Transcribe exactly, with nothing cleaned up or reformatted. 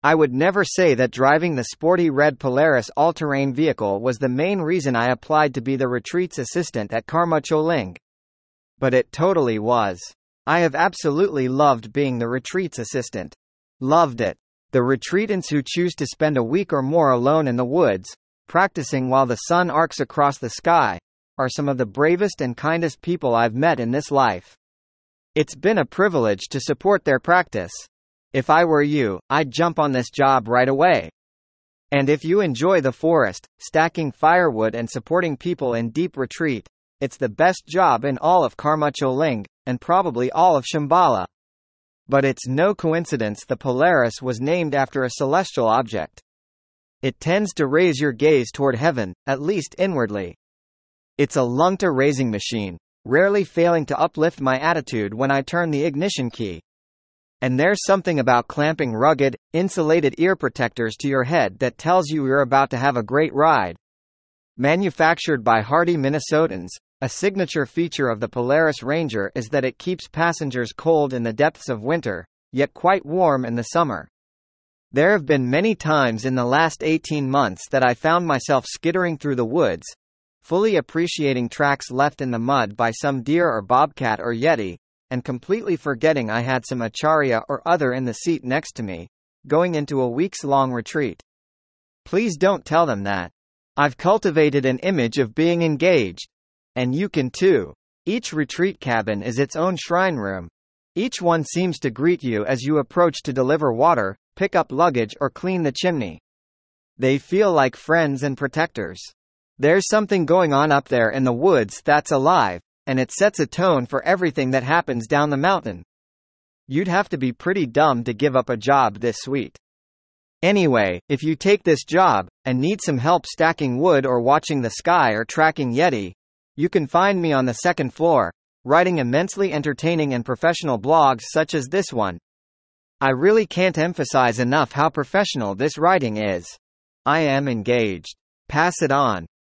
I would never say that driving the sporty red Polaris all-terrain vehicle was the main reason I applied to be the retreat's assistant at Karma Choling. But it totally was. I have absolutely loved being the retreat's assistant. Loved it. The retreatants who choose to spend a week or more alone in the woods, practicing while the sun arcs across the sky, are some of the bravest and kindest people I've met in this life. It's been a privilege to support their practice. If I were you, I'd jump on this job right away. And if you enjoy the forest, stacking firewood and supporting people in deep retreat, it's the best job in all of Karma Choling, and probably all of Shambhala. But it's no coincidence the Polaris was named after a celestial object. It tends to raise your gaze toward heaven, at least inwardly. It's a lungta-raising machine, rarely failing to uplift my attitude when I turn the ignition key. And there's something about clamping rugged, insulated ear protectors to your head that tells you you're about to have a great ride. Manufactured by hardy Minnesotans, a signature feature of the Polaris Ranger is that it keeps passengers cold in the depths of winter, yet quite warm in the summer. There have been many times in the last eighteen months that I found myself skittering through the woods, fully appreciating tracks left in the mud by some deer or bobcat or yeti, and completely forgetting I had some acharya or other in the seat next to me, going into a weeks-long retreat. Please don't tell them that. I've cultivated an image of being engaged. And you can too. Each retreat cabin is its own shrine room. Each one seems to greet you as you approach to deliver water, pick up luggage or clean the chimney. They feel like friends and protectors. There's something going on up there in the woods that's alive, and it sets a tone for everything that happens down the mountain. You'd have to be pretty dumb to give up a job this sweet. Anyway, if you take this job, and need some help stacking wood or watching the sky or tracking yeti, you can find me on the second floor, writing immensely entertaining and professional blogs such as this one. I really can't emphasize enough how professional this writing is. I am engaged. Pass it on.